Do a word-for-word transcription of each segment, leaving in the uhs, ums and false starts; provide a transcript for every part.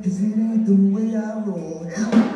cause it ain't the way I roll.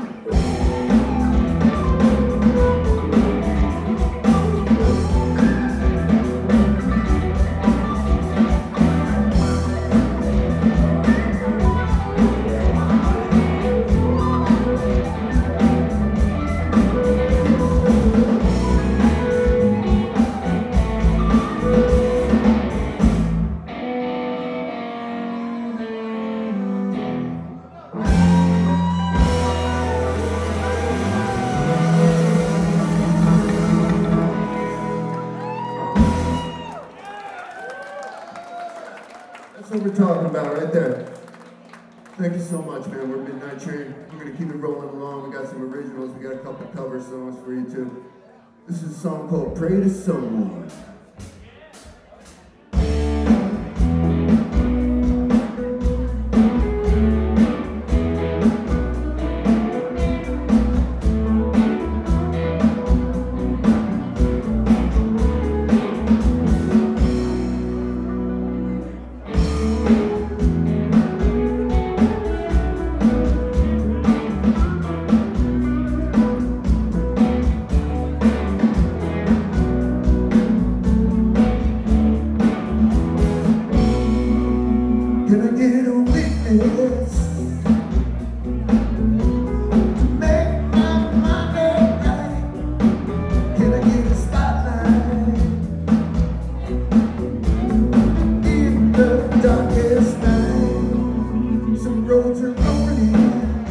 That's what we're talking about right there. Thank you so much, man. We're Midnight Train. We're going to keep it rolling along. We got some originals. We got a couple cover songs for you, too. This is a song called Pray to Someone. Can I get a witness to make my mind right? Can I get a spotlight in the darkest night? Some roads are rolling,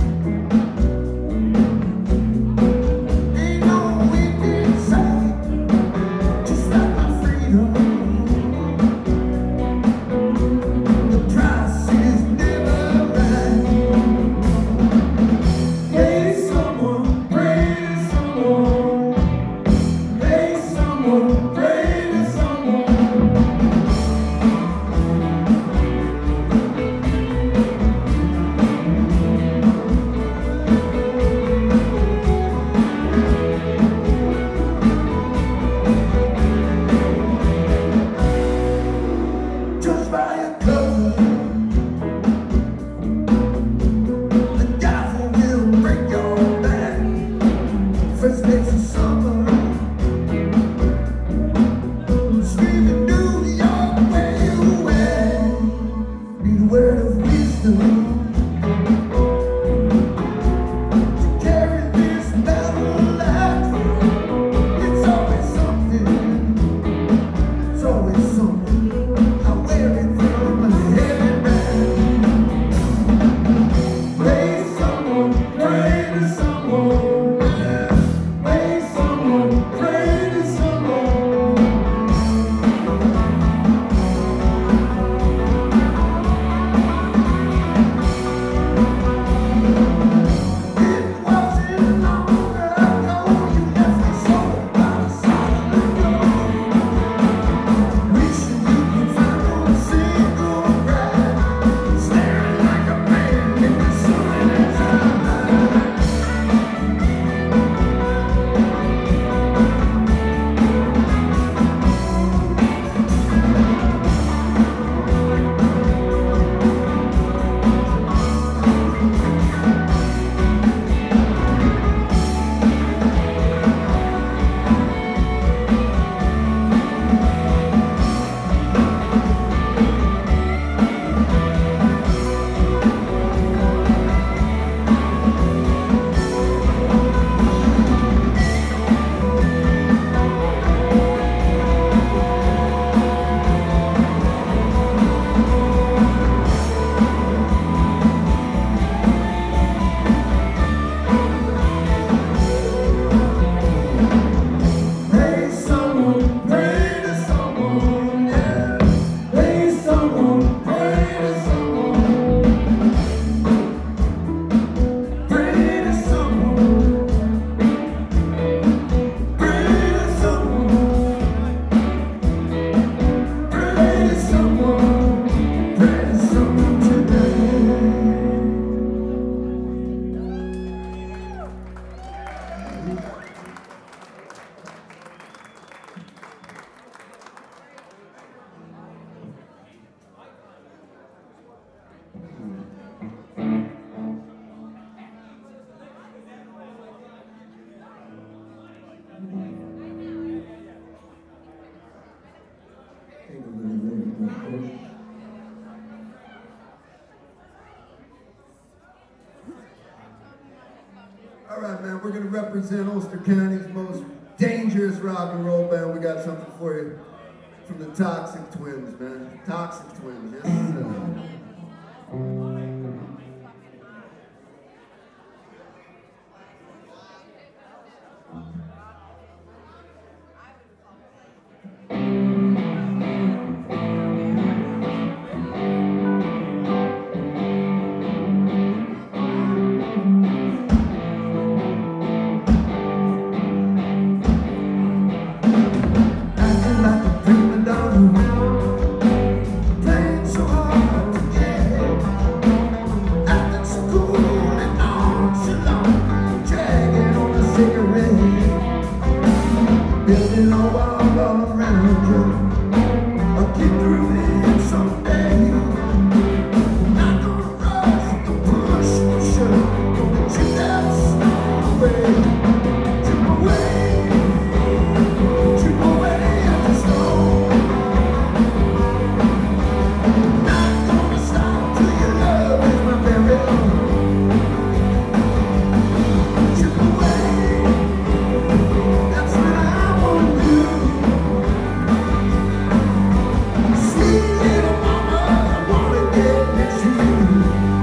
ain't no wind in sight, just like my freedom. Thank you. All right, man, we're gonna represent Ulster County's most dangerous rock and roll band. We got something for you from the Toxic Twins, man. Toxic Twins, yes sir. Building a wall all around you. I'll get through it someday. Not gonna rush, don't push, don't shove. Gonna chew that snow away. Chip away, chip away at the snow. Not gonna stop till your love is my very own. Chip away, that's what I want to do. Sweet little mama, I wanna get next to you.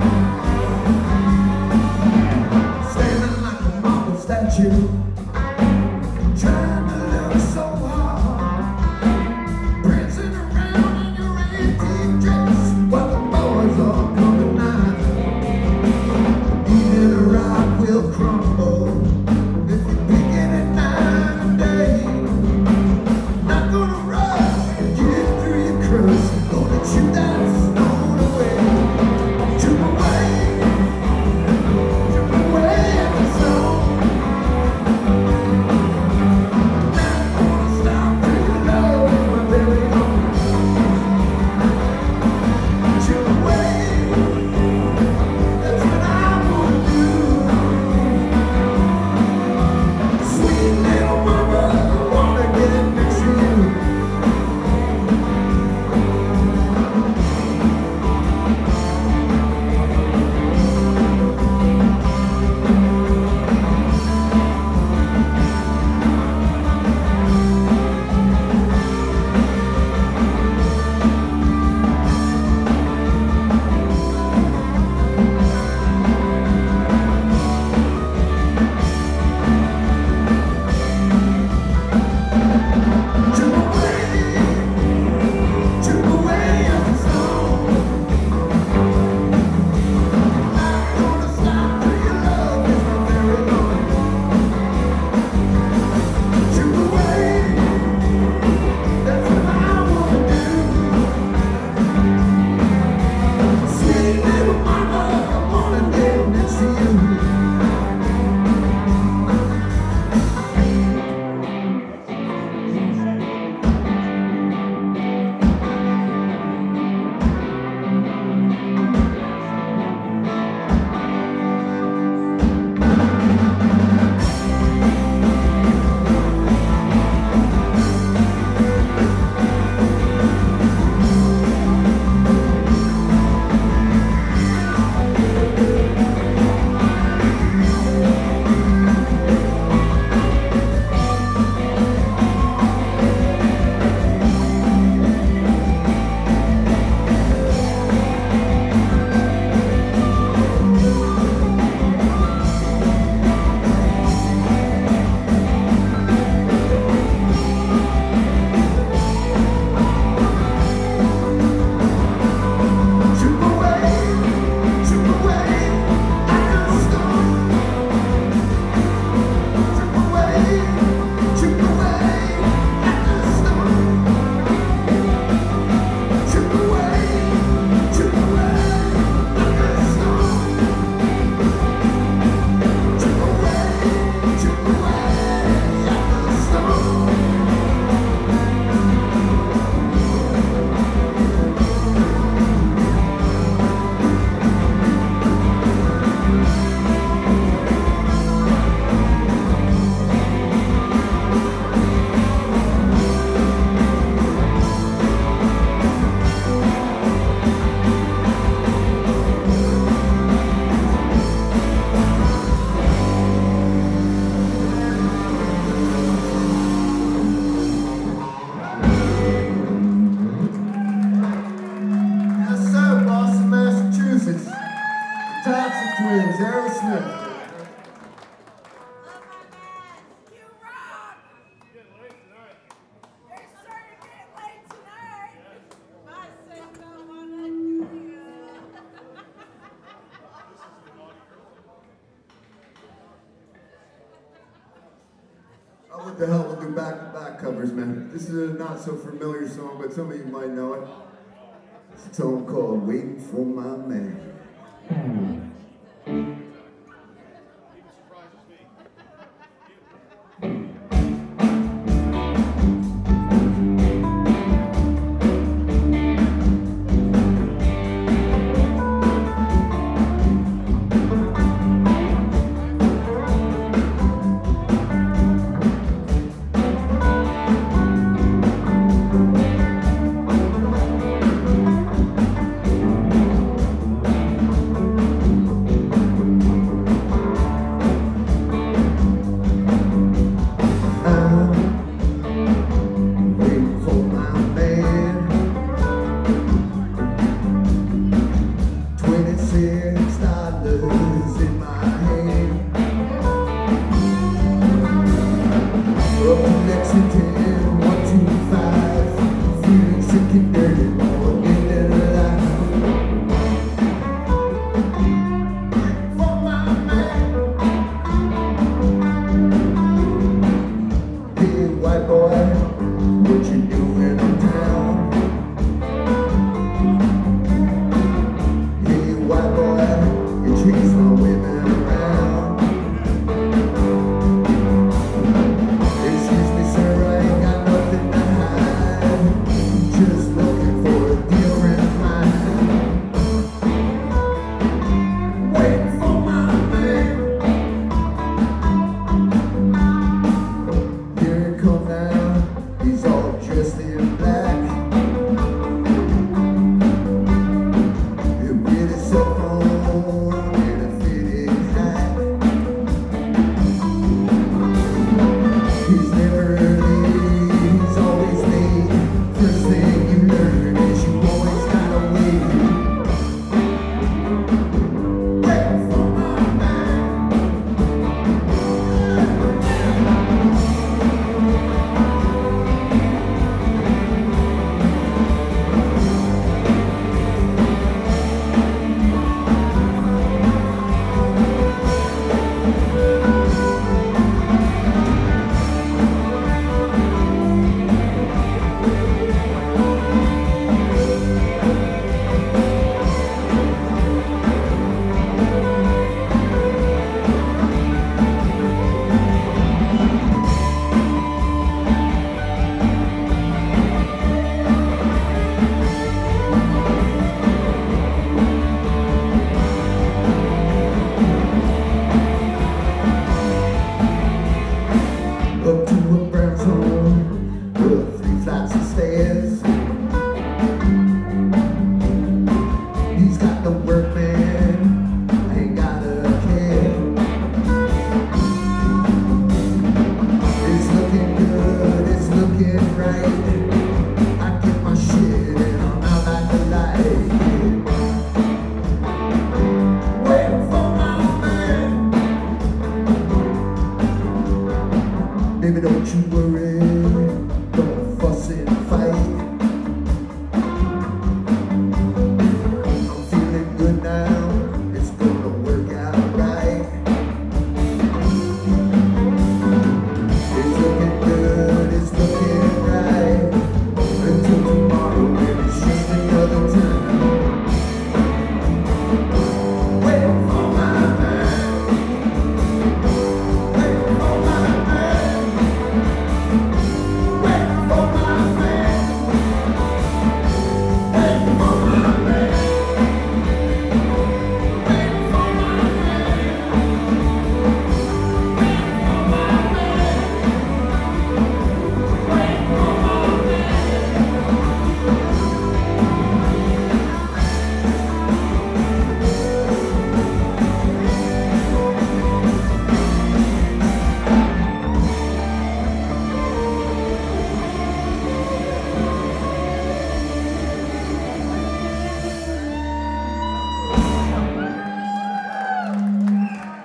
Standing like a marble statue, trying to look so hard, prancing around in your antique dress while the boys all come tonight. Even a rock will crumble if you pick it at night and day. Not gonna rush and get through your crust. Gonna chew that stone away. Chip away, chip away at the stone. Aerosmith. What the hell, we'll do back-to-back covers, man. This is a not so familiar song, but some of you might know it. It's a song called Waiting for My Man. Thank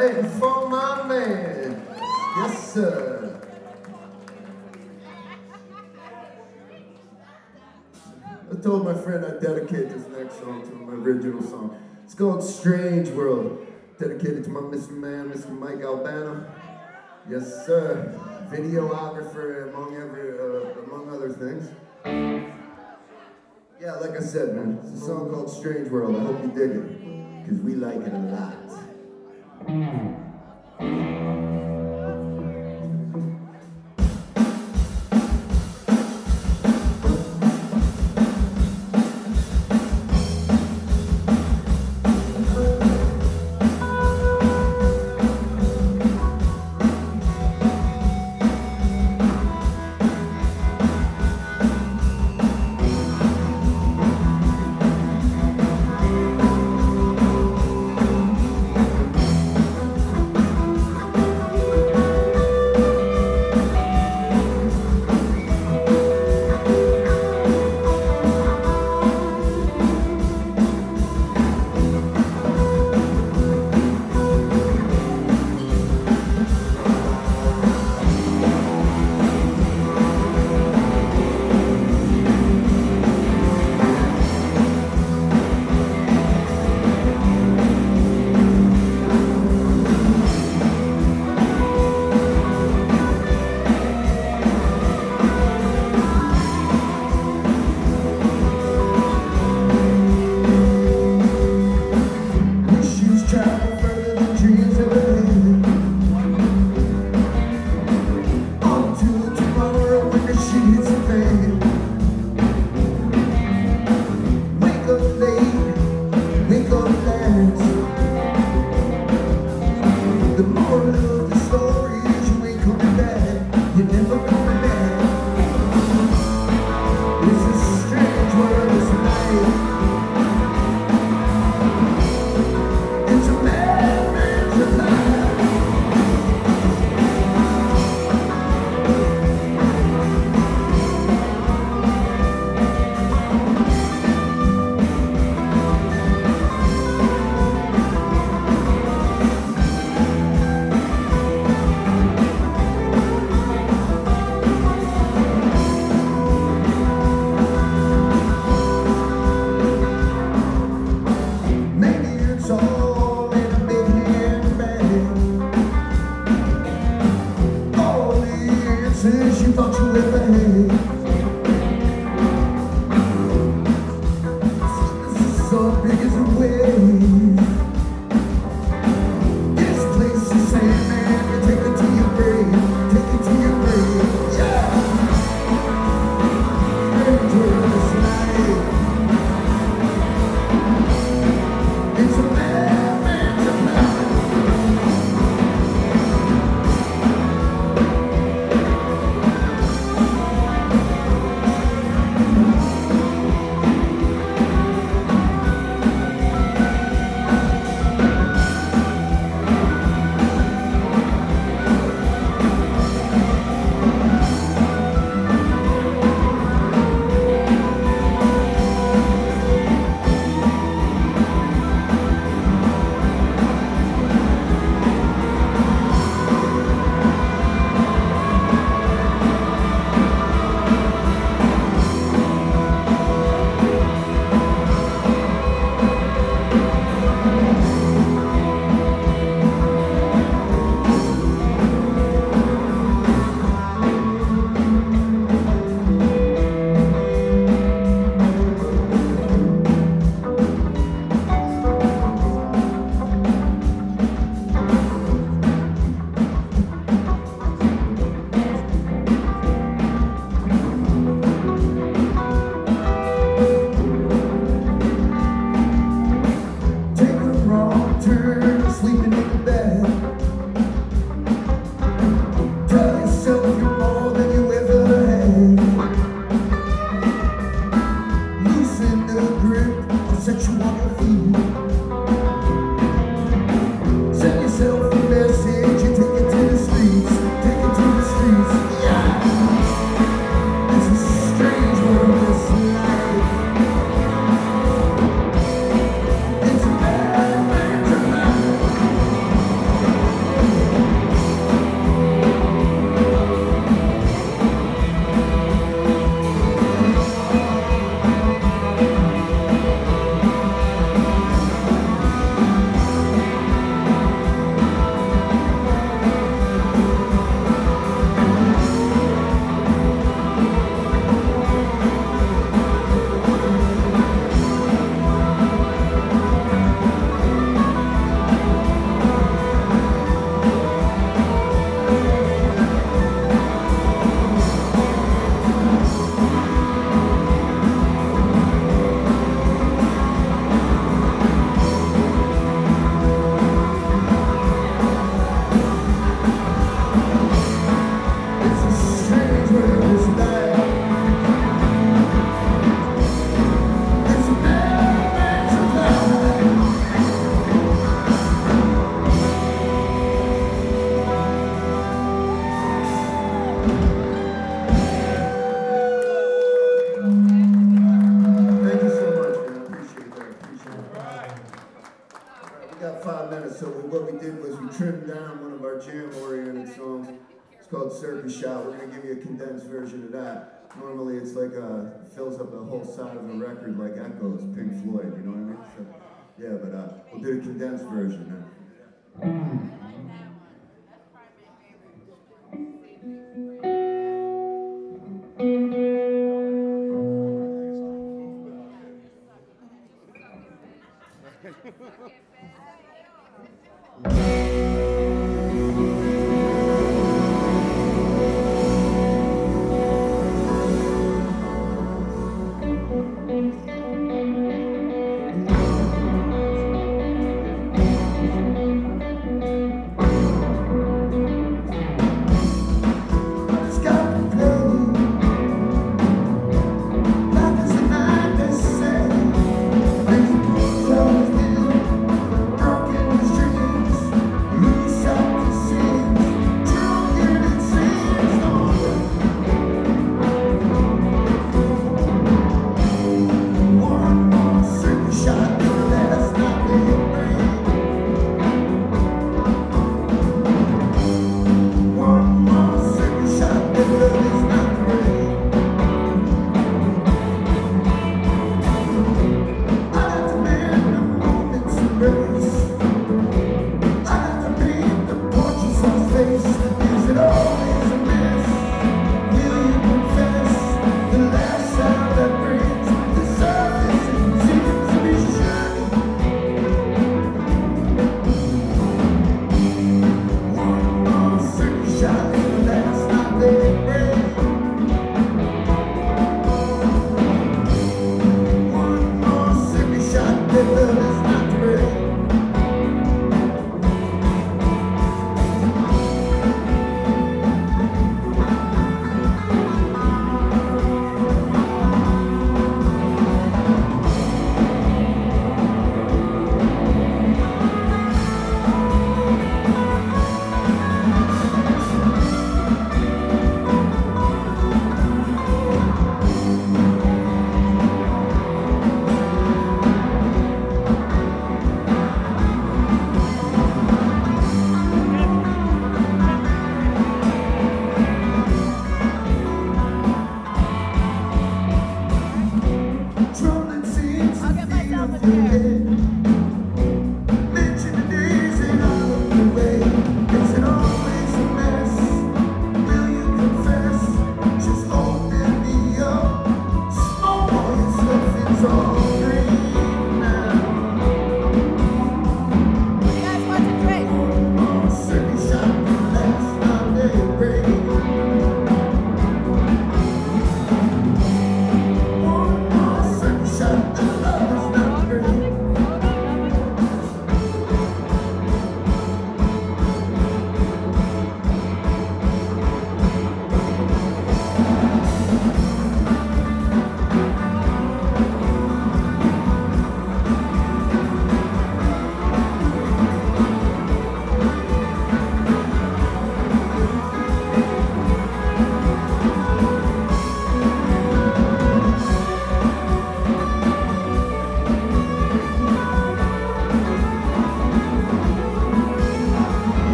And for my man. Yes, sir. I told my friend I'd dedicate this next song to my original song. It's called Strange World. Dedicated to my Mister Man, Mister Mike Albano. Yes, sir. Videographer, among every, uh, among other things. Yeah, like I said, man, it's a song called Strange World. I hope you dig it, because we like it a lot. we, what we did was we trimmed down one of our jam-oriented songs. It's called Circus Shot. We're gonna give you a condensed version of that. Normally it's like a, fills up the whole side of a record like Echoes, Pink Floyd, you know what I mean? So, yeah, but uh, we'll do a condensed version now.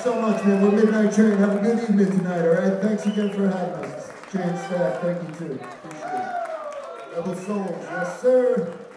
so much, man. We're Midnight Train. Have a good evening tonight, all right? Thanks again for having us. Train staff, thank you too. Appreciate it. Rebel Souls, yes sir.